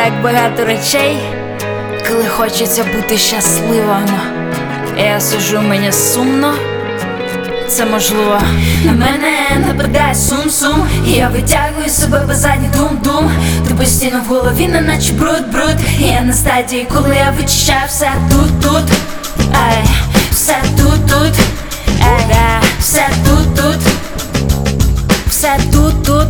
Так багато речей, коли хочеться бути щасливим. Я сижу, мені сумно, це можливо. На мене нападає сум-сум, і я витягую себе по задній дум-дум. Ти постійно в голові, неначе бруд-бруд. І я на стадії, коли я вичищаю все тут-тут. Ай, все тут-тут. Ай, все тут-тут. Все тут-тут.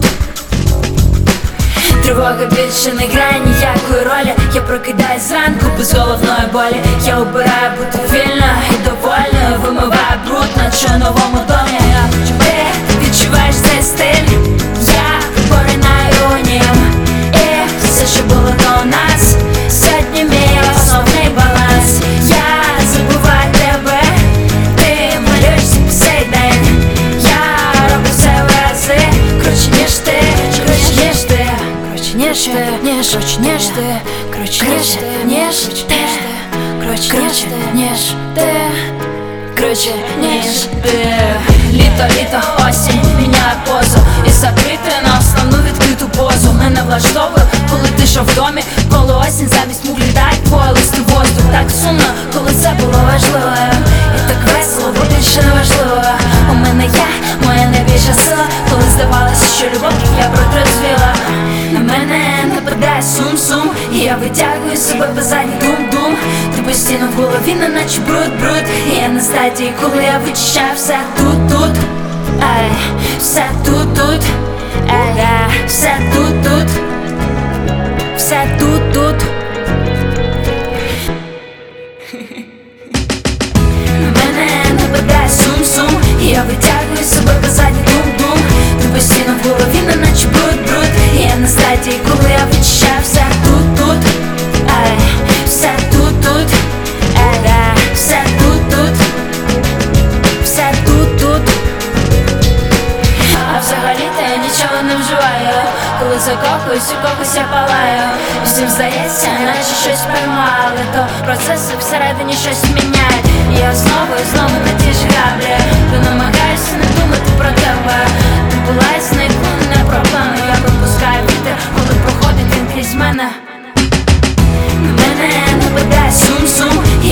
Тривога більше не грає ніякої ролі. Я прокидаюсь зранку без головної болі. Я обираю бути вільною і довольною. Вимиваю бруд, наче у новому домі. Ти відчуваєш цей стиль, я поринаю у нім. І все, що було до нас, сьогодні мій основний баланс. Я забуваю тебе, ти малюєшся по цей день. Я роблю все в рази круче, ніж ти, круче, ніж ти. Ніж ти, ніж ти, круче, ніж ти, круче, ніж ти, круче, ніж ти. Літо, осінь, міняє позу і закрити на основну відкриту позу. Мене влаштовує, коли тиша в домі, коли осінь замість мух літають по листи воздух. Так сумно, коли це було важливо, і так весело, бо більше не важливо. У мене є моя найбільша сила, коли здавалося, що любов я протрезвіла. На мене нападає сум-сум, і я витягую себе по задній дум-дум. Ти постійно в голові, неначе бруд-бруд. І я на стадії, коли я вичищаю все тут-тут. Ай, все тут-тут. Ай, все тут-тут. Все тут-тут. На мене нападає сум-сум, і я витягую себе по задній дум-дум. Ти постійно в голові, неначе бруд-бруд. І я на стадії, коли я вичищаю все тут-тут. Ай, все тут-тут. Ай, все тут-тут. Все тут-тут. А взагалі-то я нічого не вживаю. Коли закохуюсь, у когось я палаю. Всім здається, наче щось приймали, то процеси всередині щось міняють. І я знову і знову на ті ж граблі. Ти намагаюся не думати про тебе. Ти була і зникла, не проблема. Я випускаю вітер, коли проходить він крізь мене. На мене нападає сум-сум, і